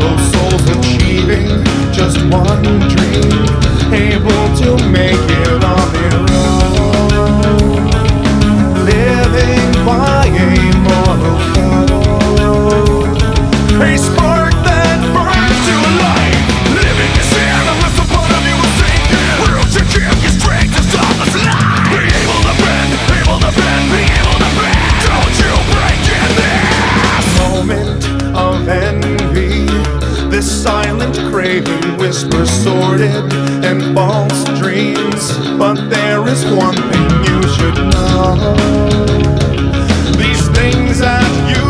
fellow souls achieving just one dream, able to make it on their own, living by a moral code, a spark that burns to life, living is endless upon a new sink, real to give you strength to stop the slide, be able to bend, be able to bend, don't you break in this moment of envy, this silent craving whispers sordid and false dreams. But there is one thing you should know, these things that you